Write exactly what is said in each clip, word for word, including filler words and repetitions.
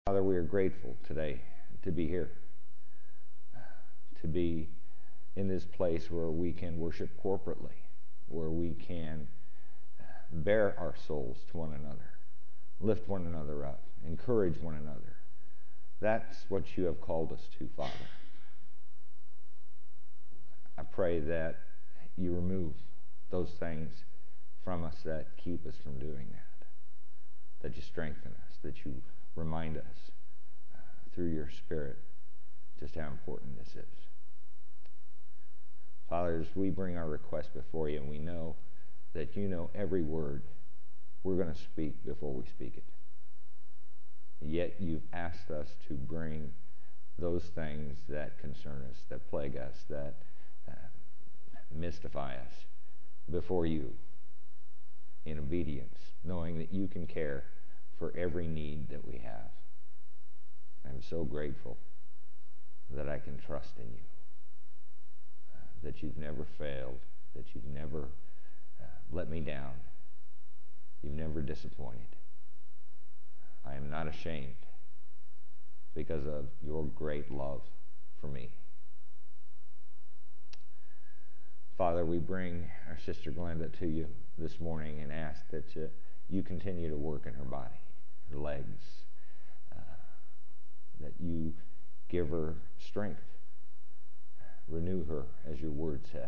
Father, we are grateful today to be here, to be in this place where we can worship corporately, where we can bear our souls to one another, lift one another up, encourage one another. That's what you have called us to, Father. I pray that you remove those things from us that keep us from doing that, that you strengthen us, that you remind us uh, through your Spirit just how important this is. Father, as we bring our request before you, and we know that you know every word we're going to speak before we speak it, yet you've asked us to bring those things that concern us, that plague us, that uh, mystify us before you in obedience, knowing that you can care for every need that we have. I'm so grateful that I can trust in you, uh, that you've never failed, that you've never uh, let me down, you've never disappointed. I am not ashamed because of your great love for me. Father, we bring our sister Glenda to you this morning and ask that uh, you continue to work in her body, her legs, uh, that you give her strength, renew her as your word says.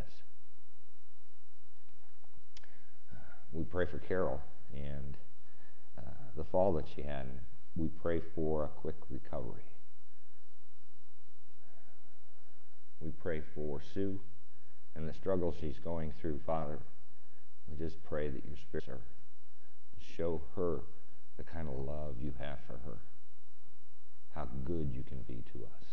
Uh, we pray for Carol and uh, the fall that she had. We pray for a quick recovery. We pray for Sue and the struggle she's going through, Father. We just pray that your Spirit her, show her the kind of love you have for her, how good you can be to us.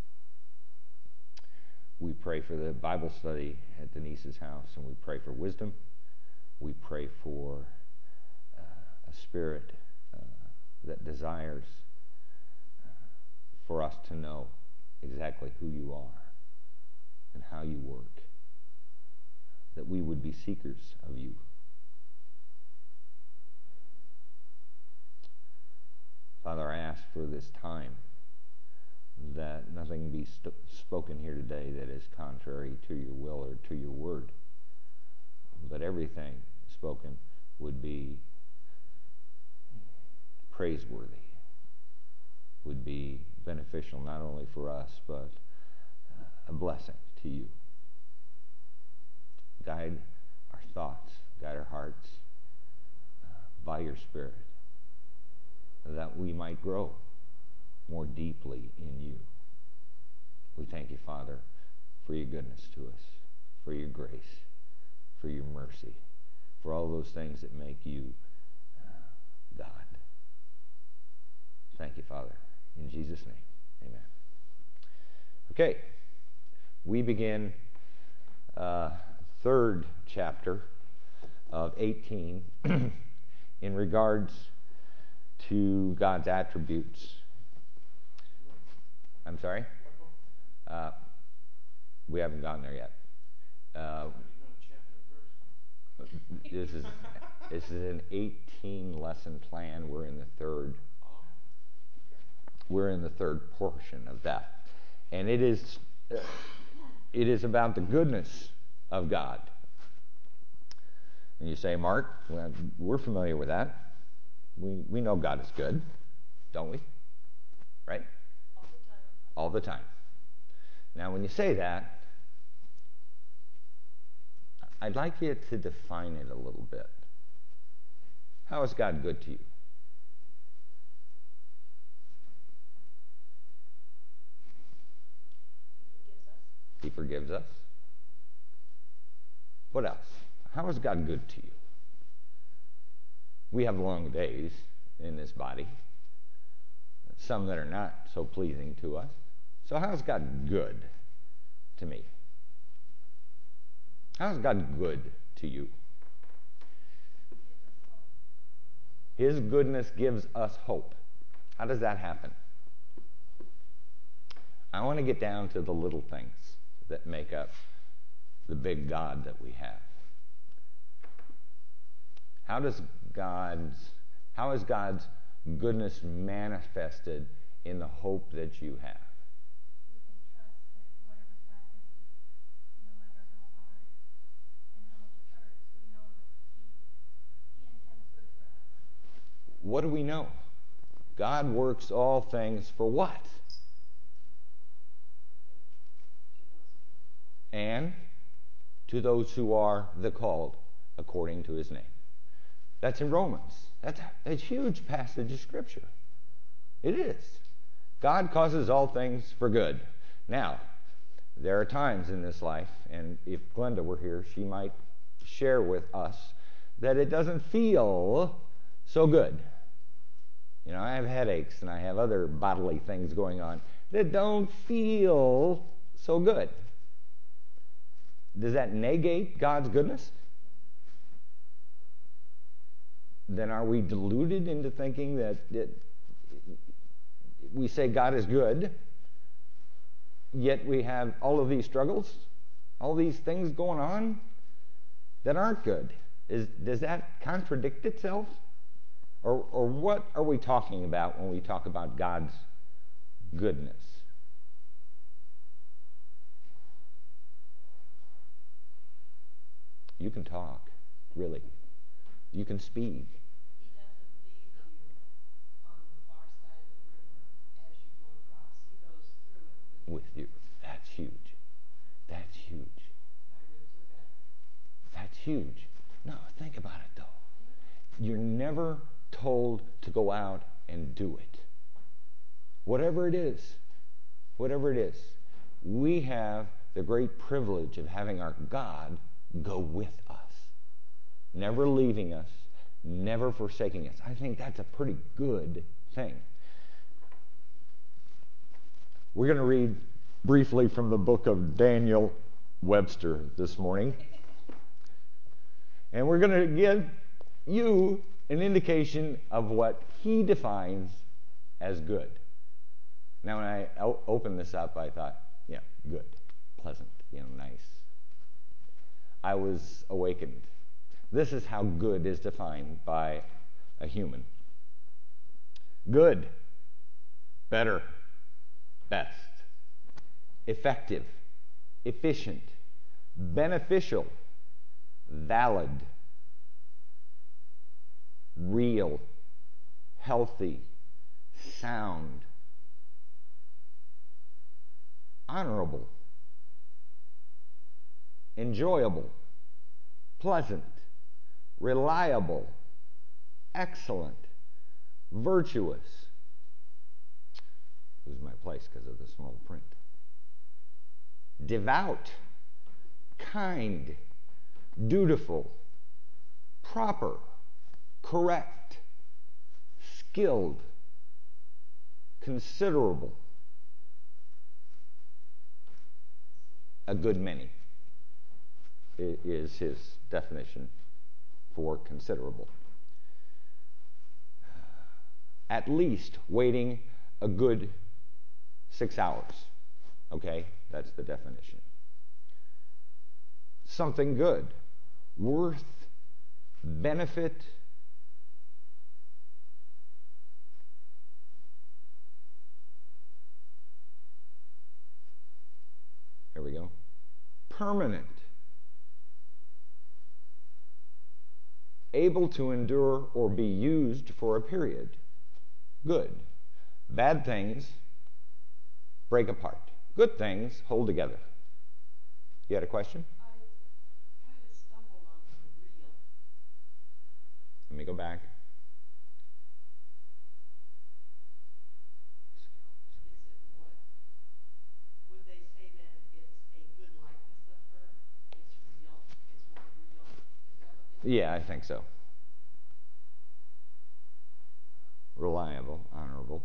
We pray for the Bible study at Denise's house, and we pray for wisdom. We pray for uh, a spirit uh, that desires uh, for us to know exactly who you are and how you work, that we would be seekers of you. Father, I ask for this time that nothing be st- spoken here today that is contrary to your will or to your word, but everything spoken would be praiseworthy, would be beneficial not only for us, but uh, a blessing to you. Guide our thoughts, guide our hearts uh, by your Spirit, that we might grow more deeply in you. We thank you, Father, for your goodness to us, for your grace, for your mercy, for all those things that make you uh, God. Thank you, Father. In Jesus' name, amen. Okay, we begin uh, third chapter of eighteen in regards to God's attributes. I'm sorry? Uh, we haven't gotten there yet. Uh, this is this is an eighteen lesson plan. We're in the third. We're in the third portion of that, and it is it is about the goodness of God. And you say, Mark, well, we're familiar with that. We we know God is good, don't we? Right? All the time. All the time. Now, when you say that, I'd like you to define it a little bit. How is God good to you? He forgives us. He forgives us. What else? How is God good to you? We have long days in this body, some that are not so pleasing to us. So how is God good to me? How is God good to you? His goodness gives us hope. How does that happen? I want to get down to the little things that make up the big God that we have. How does God's, how is God's goodness manifested in the hope that you have. We can trust that whatever's happening, no matter how hard and how much it hurts, we know that He He intends good for us. What do we know? God works all things for what? And to those who are the called according to His name. That's in Romans. That's a, a huge passage of Scripture. It is. God causes all things for good. Now, there are times in this life, and if Glenda were here, she might share with us that it doesn't feel so good. You know, I have headaches and I have other bodily things going on that don't feel so good. Does that negate God's goodness? Then are we deluded into thinking that it, we say God is good, yet we have all of these struggles, all these things going on that aren't good? Is, does that contradict itself? Or, or what are we talking about when we talk about God's goodness? You can talk, really. You can speak. He doesn't leave you on the far side of the river as you go across. He goes through it with, With you. That's huge. That's huge. My ribs are better. That's huge. No, think about it, though. You're never told to go out and do it. Whatever it is, whatever it is, we have the great privilege of having our God go with us, never leaving us, never forsaking us. I think that's a pretty good thing. We're going to read briefly from the book of Daniel Webster this morning. And we're going to give you an indication of what he defines as good. Now, when I o- opened this up, I thought, yeah, good, pleasant, you know, nice. I was awakened. This is how good is defined by a human. Good, better, best, effective, efficient, beneficial, valid, real, healthy, sound, honorable, enjoyable, pleasant, reliable, excellent, virtuous. Lose my place because of the small print. Devout, kind, dutiful, proper, correct, skilled, considerable, a good many is his definition for considerable. At least waiting a good six hours. Okay, that's the definition. Something good, worth, benefit, there we go, permanent, able to endure or be used for a period. Good. Bad things break apart. Good things hold together. You had a question? I kind of stumbled on the real. Let me go back. Is it what? Would they say then it's a good likeness of her? It's real. It's more real. Is that what they? Yeah, I think so. Reliable, honorable.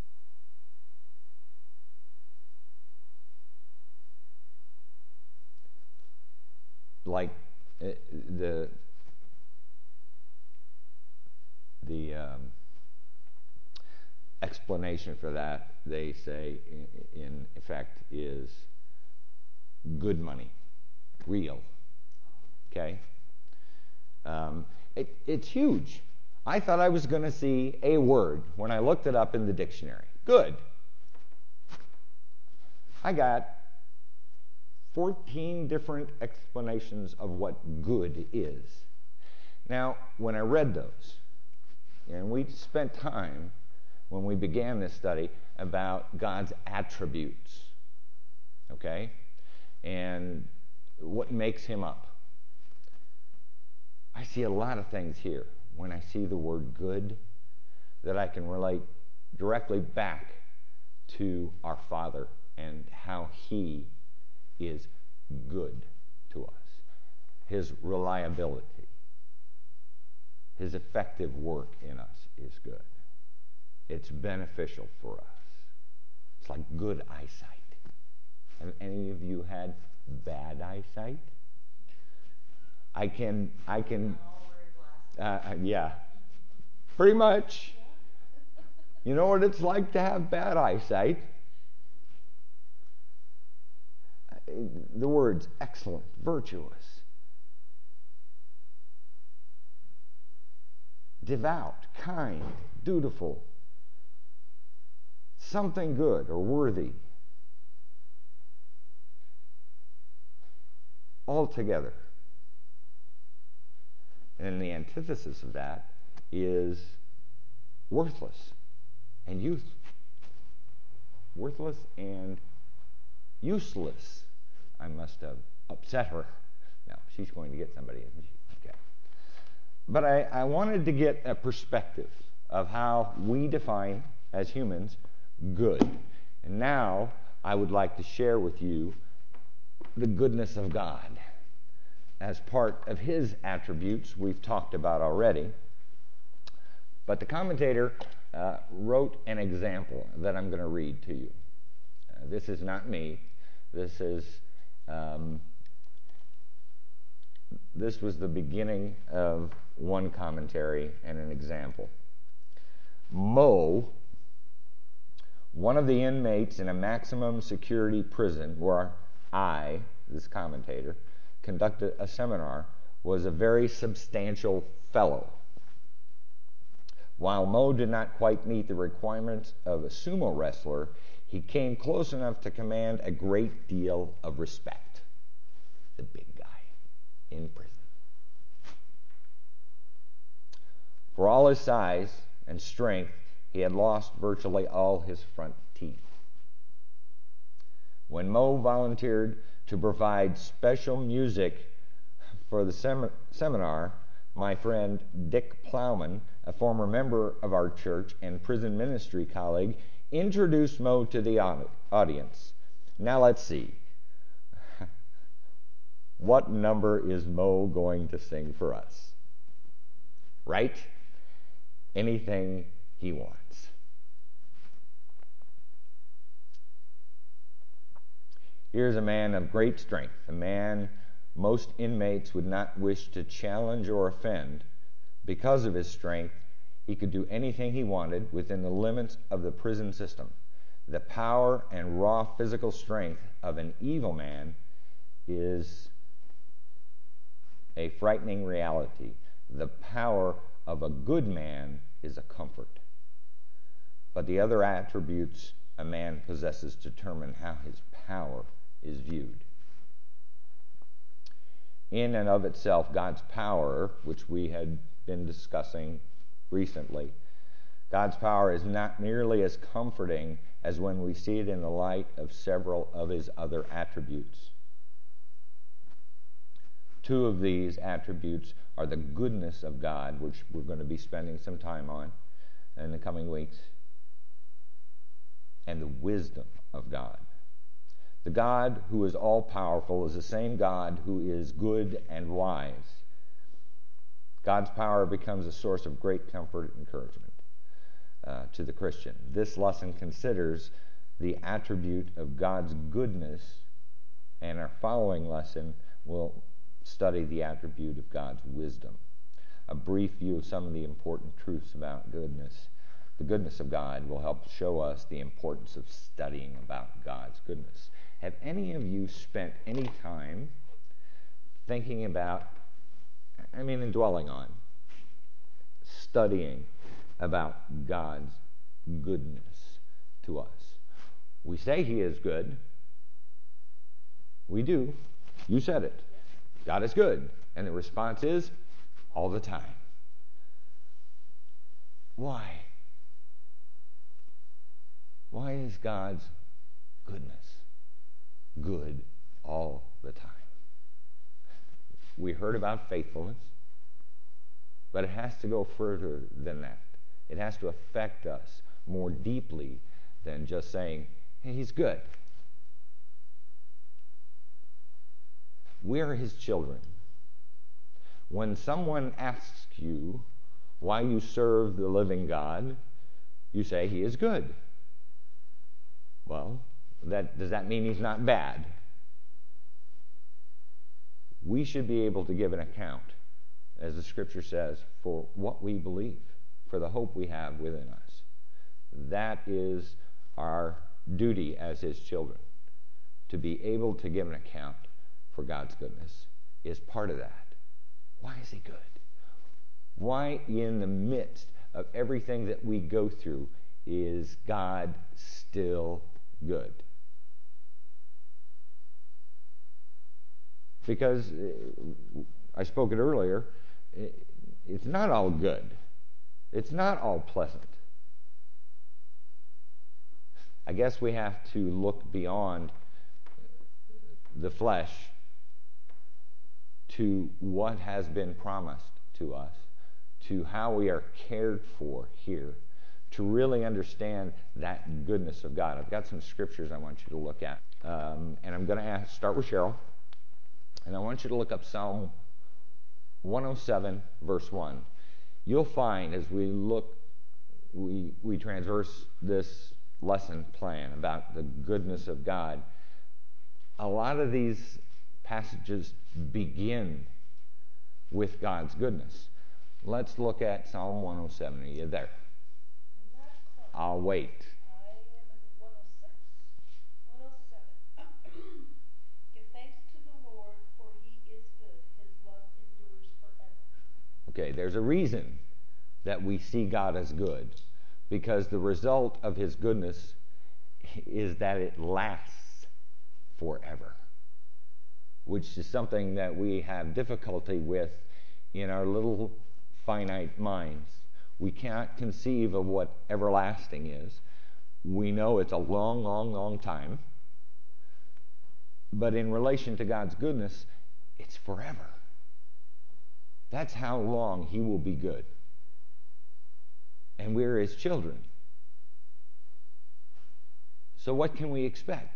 Like uh, the the um, explanation for that, they say, in, in effect, is good money, real. Okay? Um, it, it's huge. I thought I was going to see a word when I looked it up in the dictionary. Good. I got fourteen different explanations of what good is. Now, when I read those, and we spent time when we began this study about God's attributes, okay, and what makes him up. I see a lot of things here when I see the word good that I can relate directly back to our Father and how he is good to us. His reliability, his effective work in us is good. It's beneficial for us. It's like good eyesight. Have any of you had bad eyesight? I can, I can, uh, yeah, pretty much. You know what it's like to have bad eyesight? The words excellent, virtuous, devout, kind, dutiful, something good or worthy, all together. And the antithesis of that is worthless and youth. Worthless and useless. I must have upset her. No, she's going to get somebody. Okay. But I, I wanted to get a perspective of how we define, as humans, good. And now I would like to share with you the goodness of God as part of his attributes we've talked about already. But the commentator uh, wrote an example that I'm going to read to you. Uh, this is not me. This is um, this was the beginning of one commentary and an example. Mo, one of the inmates in a maximum security prison where I, this commentator, conducted a seminar, was a very substantial fellow. While Mo did not quite meet the requirements of a sumo wrestler, he came close enough to command a great deal of respect. The big guy in prison. For all his size and strength, he had lost virtually all his front teeth. When Mo volunteered to provide special music for the sem- seminar, my friend Dick Plowman, a former member of our church and prison ministry colleague, introduced Mo to the audience. Now let's see. What number is Mo going to sing for us? Right? Anything he wants. Here's a man of great strength, a man most inmates would not wish to challenge or offend. Because of his strength, he could do anything he wanted within the limits of the prison system. The power and raw physical strength of an evil man is a frightening reality. The power of a good man is a comfort. But the other attributes a man possesses determine how his power is viewed. In and of itself, God's power, which we had been discussing recently, God's power is not nearly as comforting as when we see it in the light of several of his other attributes. Two of these attributes are the goodness of God, which we're going to be spending some time on in the coming weeks, and the wisdom of God. The God who is all-powerful is the same God who is good and wise. God's power becomes a source of great comfort and encouragement uh, to the Christian. This lesson considers the attribute of God's goodness, and our following lesson will study the attribute of God's wisdom. A brief view of some of the important truths about goodness. The goodness of God will help show us the importance of studying about God's goodness. Have any of you spent any time thinking about, I mean, and dwelling on, studying about God's goodness to us. We say he is good. We do. You said it. God is good. And the response is all the time. Why? Why is God's goodness good all the time? We heard about faithfulness, but it has to go further than that. It has to affect us more deeply than just saying, hey, he's good. We are his children. When someone asks you why you serve the living God, you say he is good. Well, that, does that mean he's not bad? We should be able to give an account, as the scripture says, for what we believe, for the hope we have within us. That is our duty as his children. To be able to give an account for God's goodness is part of that. Why is he good? Why, in the midst of everything that we go through, is God still good? Because, I spoke it earlier, it's not all good. It's not all pleasant. I guess we have to look beyond the flesh to what has been promised to us, to how we are cared for here, to really understand that goodness of God. I've got some scriptures I want you to look at. Um, and I'm going to ask, start with Cheryl. And I want you to look up Psalm one oh seven, verse one. You'll find as we look, we, we transverse this lesson plan about the goodness of God, a lot of these passages begin with God's goodness. Let's look at Psalm one oh seven. Are you there? I'll wait. I am in one oh six, one oh seven. Give thanks to the Lord, for he is good. His love endures forever. Okay, there's a reason that we see God as good, because the result of his goodness is that it lasts forever, which is something that we have difficulty with in our little finite minds. We can't conceive of what everlasting is. We know it's a long, long, long time. But in relation to God's goodness, it's forever. That's how long he will be good. And we're his children. So what can we expect?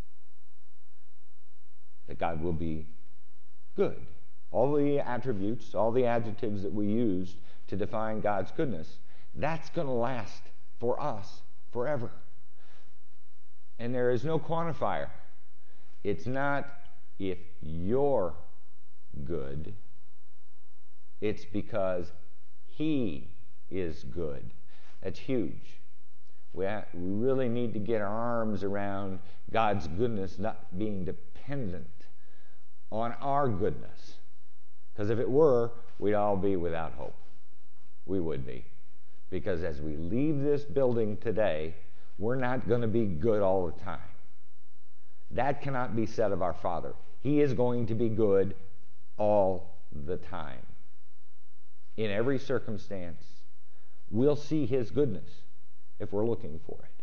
That God will be good. All the attributes, all the adjectives that we used to define God's goodness, that's going to last for us forever. And there is no quantifier. It's not if you're good. It's because he is good. That's huge. We, ha- we really need to get our arms around God's goodness not being dependent on our goodness. Because if it were, we'd all be without hope. We would be. Because as we leave this building today, we're not going to be good all the time. That cannot be said of our Father. He is going to be good all the time. In every circumstance, we'll see his goodness if we're looking for it.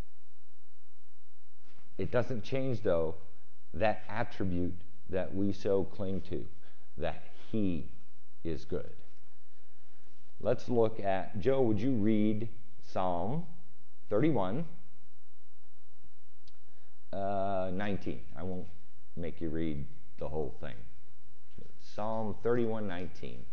It doesn't change, though, that attribute that we so cling to, that he is good. Let's look at, Joe, would you read Psalm thirty-one, uh, nineteen. I won't make you read the whole thing. Psalm thirty-one, nineteen.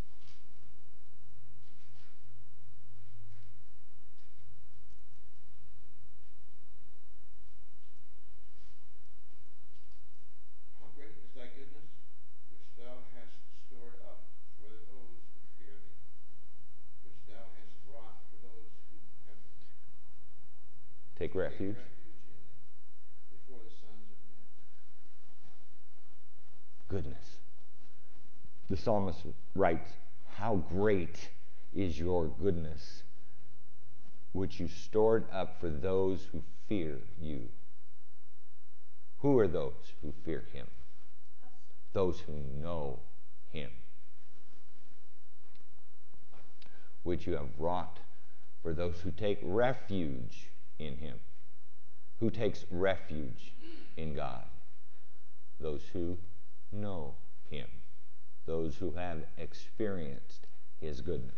How great is thy goodness, which thou hast stored up for those who fear thee, which thou hast wrought for those who have Take taken refuge. refuge in thee, before the sons of men. Goodness. The psalmist writes, how great is your goodness, which you stored up for those who fear you. Who are those who fear him? Us. Those who know him, which you have wrought for those who take refuge in him. Who takes refuge in God? Those who know him. Those who have experienced his goodness.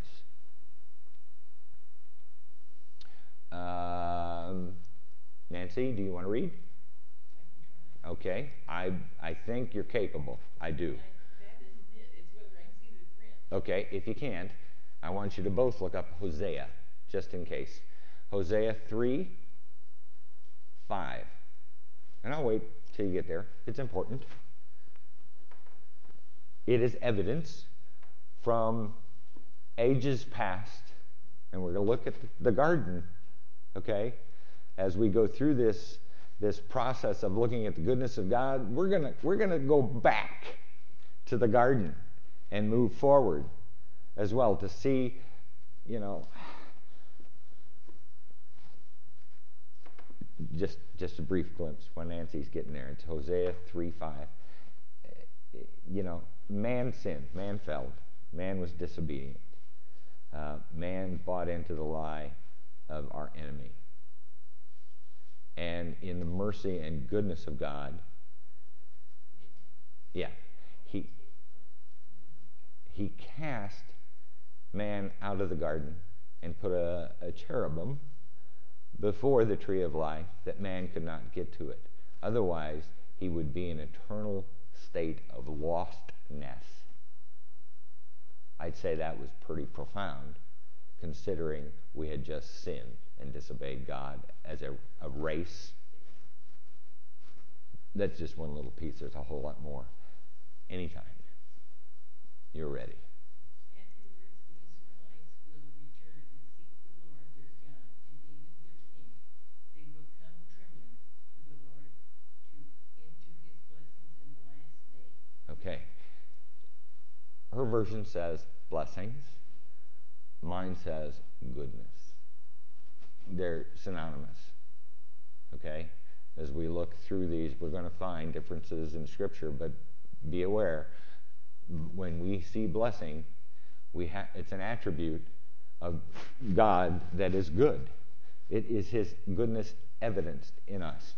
Um, Nancy, do you want to read? I can try. Okay. I I think you're capable. I do. I, that isn't it. It's whether I can see the print. Okay, if you can't, I want you to both look up Hosea, just in case. Hosea three, five. And I'll wait till you get there. It's important. It is evidence from ages past, and we're going to look at the garden, okay? As we go through this this process of looking at the goodness of God, we're going to we're going to go back to the garden and move forward as well to see, you know, just just a brief glimpse when Nancy's getting there. It's Hosea three five. You know, man sinned, man fell, man was disobedient. Uh, man bought into the lie of our enemy. And in the mercy and goodness of God, yeah, he he cast man out of the garden and put a, a cherubim before the tree of life that man could not get to it. Otherwise, he would be in eternal state of lostness. I'd say that was pretty profound, considering we had just sinned and disobeyed God as a, a race. That's just one little piece. There's a whole lot more. Anytime you're ready. Afterwards, the Israelites will return and seek the Lord their God and David their king. They will come trembling to the Lord to into his blessings in the last day. Okay. Her version says blessings. Mine says goodness. They're synonymous. Okay? As we look through these, we're going to find differences in Scripture, but be aware, when we see blessing, we ha- it's an attribute of God that is good. It is his goodness evidenced in us.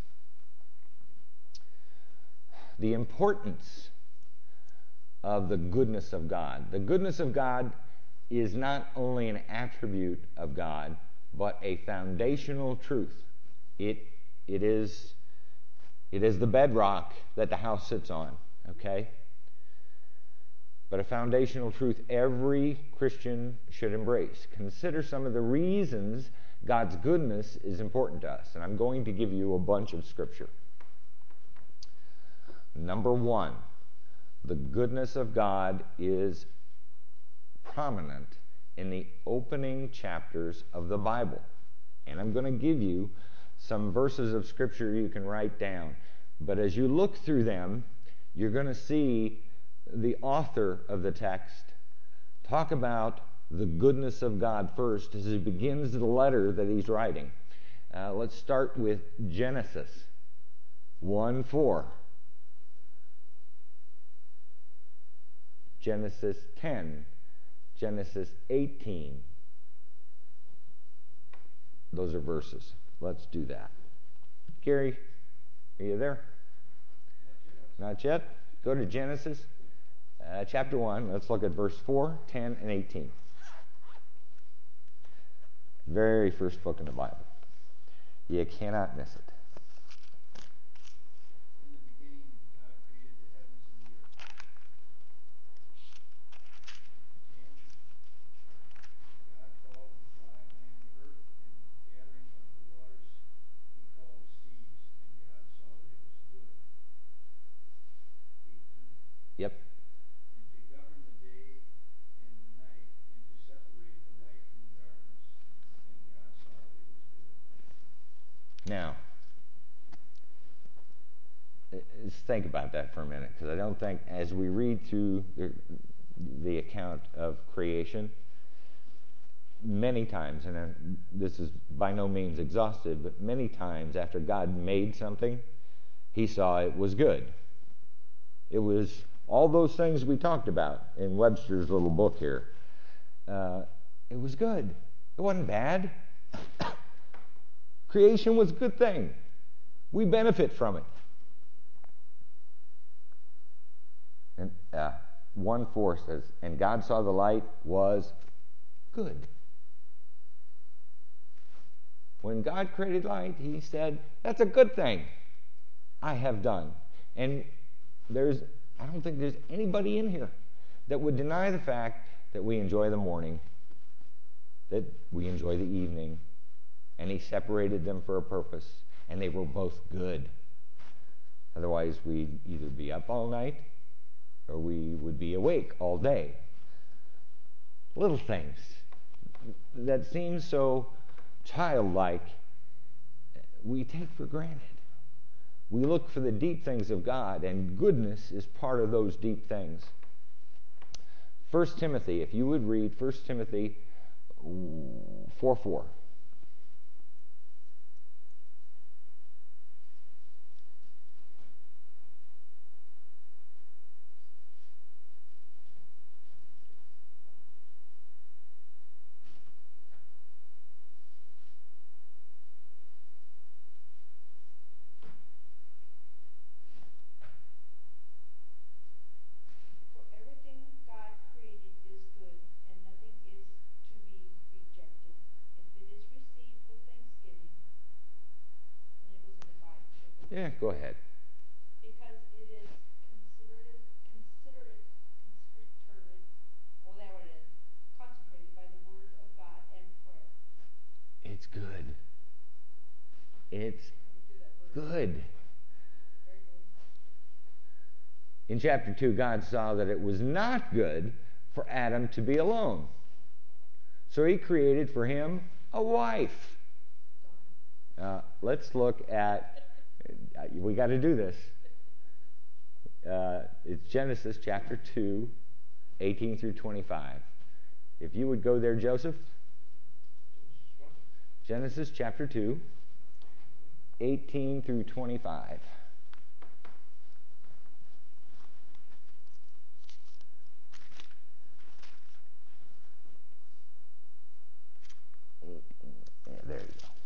The importance of the goodness of God. The goodness of God is not only an attribute of God, but a foundational truth. It it is it is the bedrock that the house sits on, okay? But a foundational truth every Christian should embrace. Consider some of the reasons God's goodness is important to us, and I'm going to give you a bunch of scripture. Number one, the goodness of God is prominent in the opening chapters of the Bible. And I'm going to give you some verses of Scripture you can write down. But as you look through them, you're going to see the author of the text talk about the goodness of God first as he begins the letter that he's writing. Uh, let's start with Genesis one four. Genesis ten. Genesis eighteen. Those are verses. Let's do that. Gary, are you there? Not yet. Go to Genesis uh, chapter one. Let's look at verse four, ten, and eighteen. Very first book in the Bible. You cannot miss it. In the beginning, God created the heavens and the earth. Ten, God called the dry land earth, and the gathering of the waters he called seas, and God saw that it was good. Eighteen, Yep. and to govern the day and the night, and to separate the light from the darkness, and God saw that it was good. Now, uh, let's think about that for a minute, because I don't think, as we read through the, the account of creation, many times, and uh, this is by no means exhaustive, but many times after God made something, he saw it was good. It was all those things we talked about in Webster's little book here. Uh, it was good. It wasn't bad. Creation was a good thing. We benefit from it. And uh, one four says, and God saw the light was good. When God created light, he said, that's a good thing I have done. And there's, I don't think there's anybody in here that would deny the fact that we enjoy the morning, that we enjoy the evening, and he separated them for a purpose, and they were both good. Otherwise, we'd either be up all night or we would be awake all day. Little things that seem so childlike, we take for granted. We look for the deep things of God, and goodness is part of those deep things. First Timothy, if you would read First Timothy four four. For everything God created is good, and nothing is to be rejected if it is received with thanksgiving. And it goes into five. So go Yeah, go ahead. Because it is considerate, considerate, considerate, oh, that what it is, consecrated by the word of God and prayer. It's good. It's Let me do that word. good. Very good. In chapter two, God saw that it was not good for Adam to be alone. So he created for him a wife. Uh, let's look at, uh, we got to do this. Uh, it's Genesis chapter two, eighteen through twenty-five. If you would go there, Joseph. Genesis chapter two, eighteen through twenty-five. Yeah, there you go.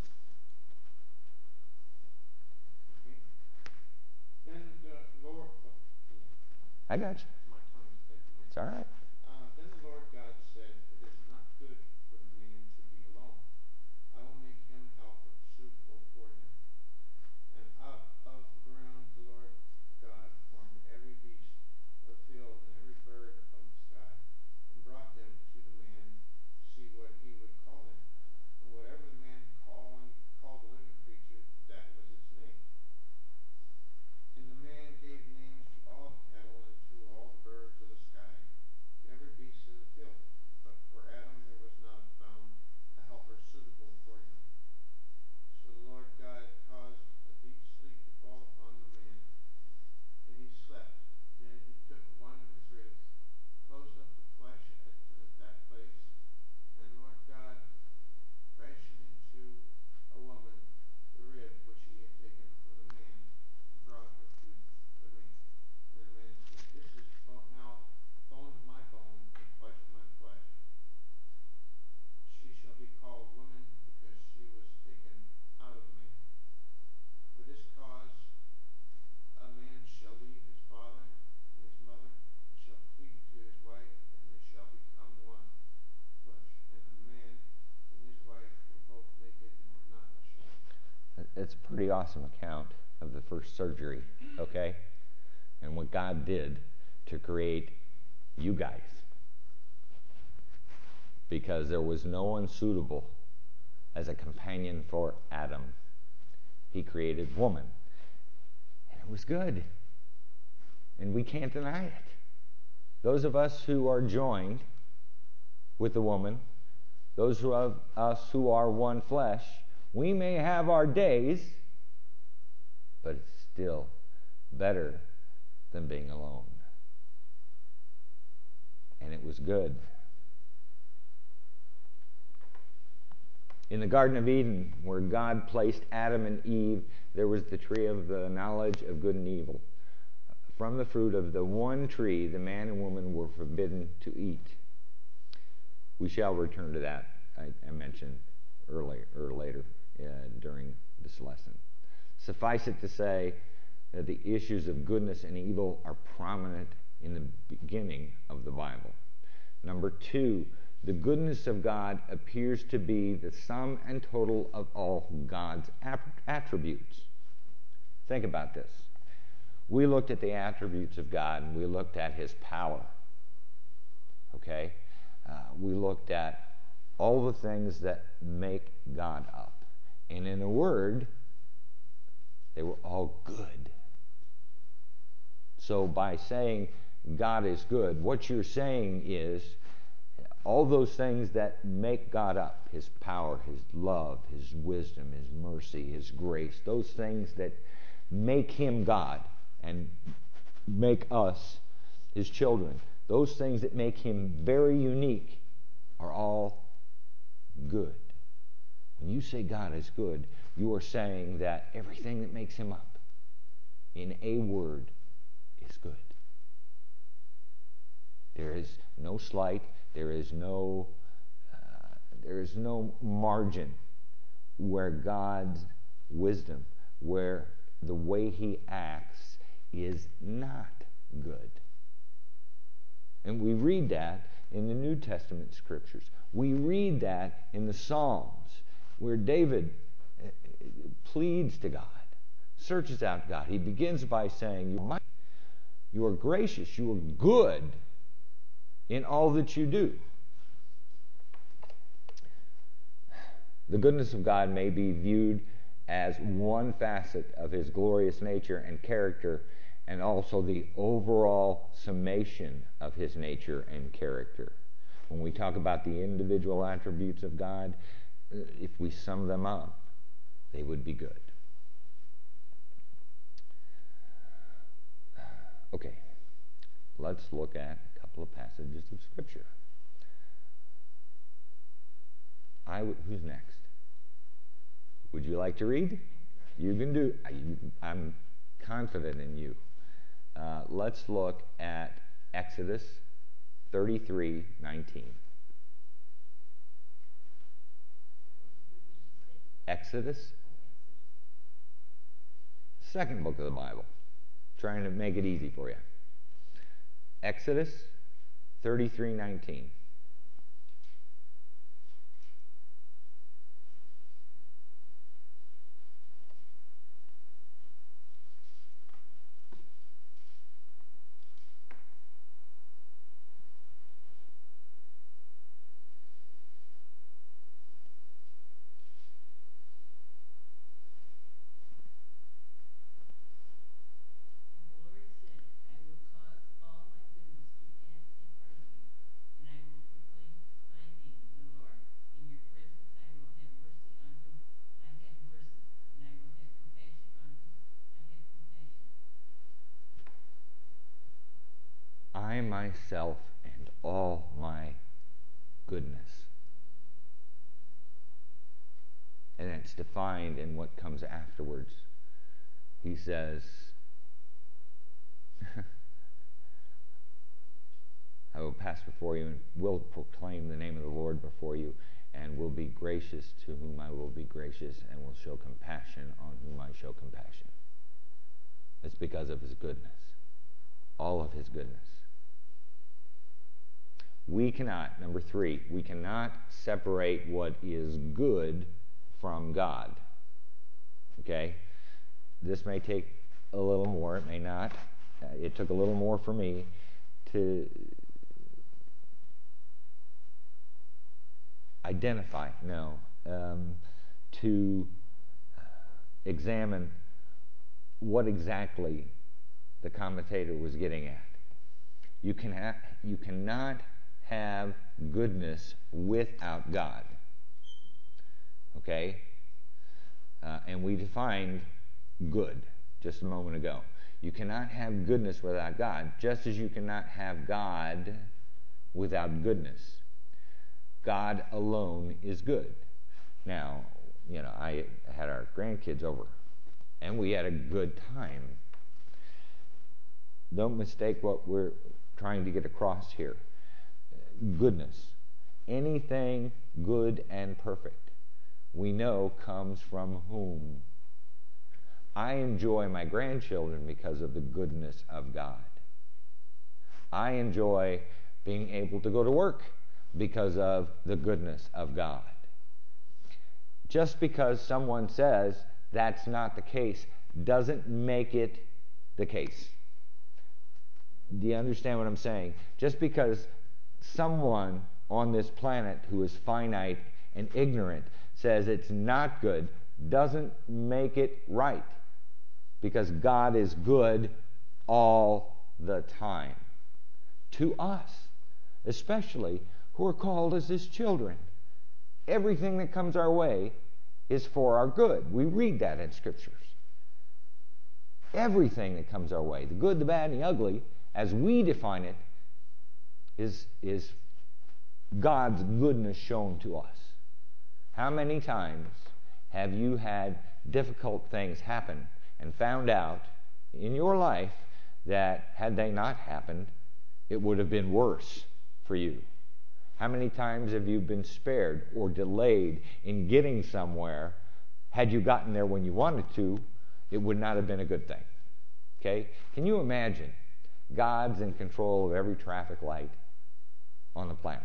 Okay. Then the Lord, oh, I got you. my tongue's tight. It's all right. Uh, then the Lord God said, it is not good for the man to be alone. I will make him helper suitable for him. And out of the ground the Lord God formed every beast of the field and every bird of the sky, and brought them to the man to see what he would call them. And whatever the man called, called the living creature, that was its name. And the man gave names to all the cattle and to all the birds of the sky, to every beast of the field. But for Adam there was not found a helper suitable for him. So the Lord God caused a deep sleep to fall upon the man, and he slept. Then he took one of his ribs, closed up the flesh at the, that place, and the Lord God fashioned into a woman the rib which he had taken from the man, and brought her to the man. And the man said, this is bone, now bone of my bone and flesh of my flesh. She shall be called woman, because she was taken out of man. For this cause a man shall leave his father and his mother, and shall cleave to his wife, and they shall become one flesh. And the man and his wife were both naked and were not ashamed. It's a pretty awesome account of the first surgery, okay? And what God did to create you guys. Because there was no one suitable as a companion for Adam. He created woman. And it was good. And we can't deny it. Those of us who are joined with the woman, those of us who are one flesh, we may have our days, but it's still better than being alone. And it was good. In the Garden of Eden, where God placed Adam and Eve, there was the tree of the knowledge of good and evil. From the fruit of the one tree, the man and woman were forbidden to eat. We shall return to that, I, I mentioned earlier or later uh, during this lesson. Suffice it to say that the issues of goodness and evil are prominent in the beginning of the Bible. Number two, the goodness of God appears to be the sum and total of all God's attributes. Think about this. We looked at the attributes of God, and we looked at his power. Okay? Uh, we looked at all the things that make God up. And in a word, they were all good. So by saying God is good, what you're saying is all those things that make God up, his power, his love, his wisdom, his mercy, his grace, those things that make him God and make us his children, those things that make him very unique are all good. When you say God is good, you are saying that everything that makes him up, in a word, is good. There is no slight, there is no uh, there is no margin where God's wisdom, where the way he acts is not good. And we read that in the New Testament scriptures. We read that in the Psalms, where David pleads to God, searches out God. He begins by saying, you are mighty, you are gracious, you are good in all that you do. The goodness of God may be viewed as one facet of his glorious nature and character, and also the overall summation of his nature and character. When we talk about the individual attributes of God, if we sum them up, they would be good. Okay, let's look at a couple of passages of Scripture. I w- who's next? Would you like to read? You can do. I, I'm confident in you. Uh, let's look at Exodus thirty-three nineteen. Exodus, second book of the Bible. Trying to make it easy for you. Exodus thirty-three nineteen. I myself and all my goodness. And it's defined in what comes afterwards. He says, I will pass before you and will proclaim the name of the Lord before you, and will be gracious to whom I will be gracious, and will show compassion on whom I show compassion. It's because of his goodness. All of his goodness. We cannot, number three, we cannot separate what is good from God. Okay? This may take a little more, it may not. Uh, it took a little more for me to identify, no, um, to examine what exactly the commentator was getting at. You can ha- you cannot have goodness without God. Okay? Uh, and we defined good just a moment ago. You cannot have goodness without God, just as you cannot have God without goodness. God alone is good. Now, you know, I had our grandkids over, and we had a good time. Don't mistake what we're trying to get across here. Goodness. Anything good and perfect, we know comes from whom? I enjoy my grandchildren because of the goodness of God. I enjoy being able to go to work because of the goodness of God. Just because someone says that's not the case doesn't make it the case. Do you understand what I'm saying? Just because someone on this planet who is finite and ignorant says it's not good doesn't make it right. Because God is good all the time. To us, especially who are called as His children. Everything that comes our way is for our good. We read that in Scriptures. Everything that comes our way, the good, the bad, and the ugly, as we define it, is, is God's goodness shown to us. How many times have you had difficult things happen and found out in your life that had they not happened, it would have been worse for you? How many times have you been spared or delayed in getting somewhere? Had you gotten there when you wanted to, it would not have been a good thing. Okay? Can you imagine? God's in control of every traffic light on the planet.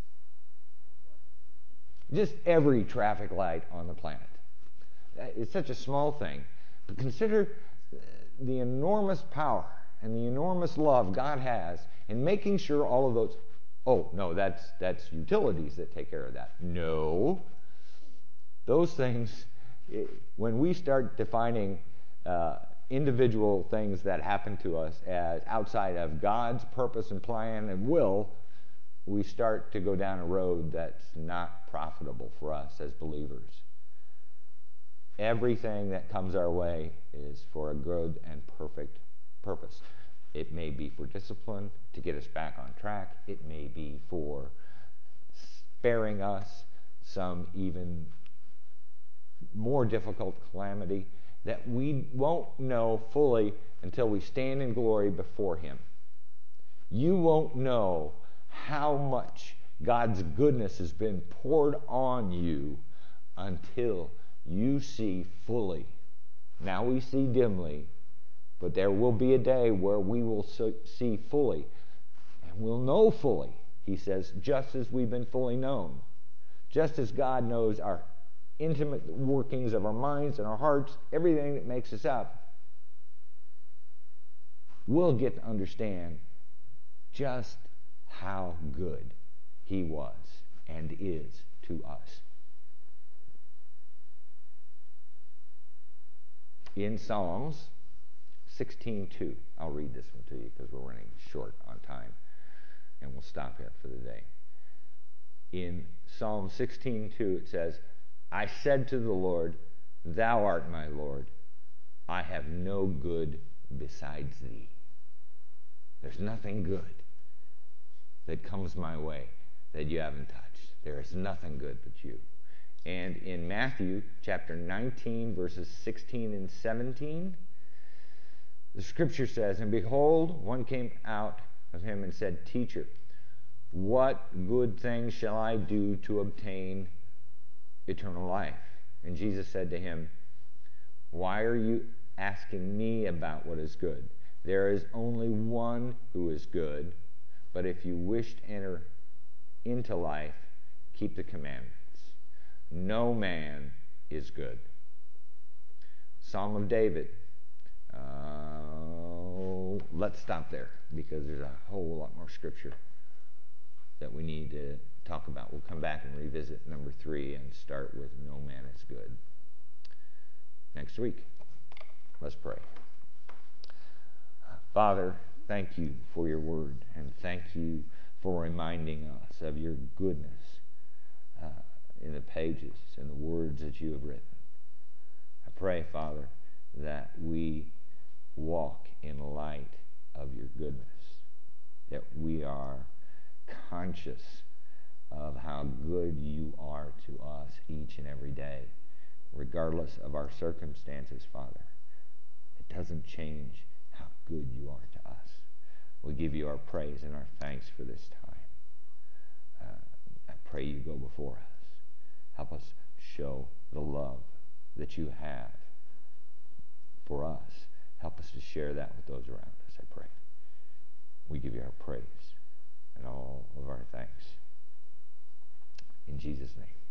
Just every traffic light on the planet. It's such a small thing. But consider the enormous power and the enormous love God has in making sure all of those... Oh, no, that's that's utilities that take care of that. No. Those things, when we start defining uh, individual things that happen to us as outside of God's purpose and plan and will, we start to go down a road that's not profitable for us as believers. Everything that comes our way is for a good and perfect purpose. It may be for discipline, to get us back on track. It may be for sparing us some even more difficult calamity that we won't know fully until we stand in glory before Him. You won't know how much God's goodness has been poured on you until you see fully. Now we see dimly, but there will be a day where we will see fully. And we'll know fully, he says, just as we've been fully known. Just as God knows our intimate workings of our minds and our hearts, everything that makes us up, we'll get to understand just how good He was and is to us. In Psalms sixteen two, I'll read this one to you because we're running short on time, and we'll stop here for the day. In Psalm sixteen two, it says, I said to the Lord, Thou art my Lord. I have no good besides Thee. There's nothing good that comes my way that you haven't touched. There is nothing good but you. And in Matthew chapter nineteen, verses sixteen and seventeen, the scripture says, And behold, one came out of him and said, Teacher, what good things shall I do to obtain eternal life? And Jesus said to him, Why are you asking me about what is good? There is only one who is good, but if you wish to enter into life, keep the commandments. No man is good. Psalm of David. Uh, let's stop there because there's a whole lot more scripture that we need to talk about. We'll come back and revisit number three and start with no man is good next week. Let's pray. Father, thank you for your word, and thank you for reminding us of your goodness uh, in the pages and the words that you have written. I pray, Father, that we walk in light of your goodness, that we are conscious of how good you are to us each and every day, regardless of our circumstances, Father. It doesn't change how good you are to us. We give you our praise and our thanks for this time. Uh, I pray you go before us. Help us show the love that you have for us. Help us to share that with those around us, I pray. We give you our praise and all of our thanks. In Jesus' name.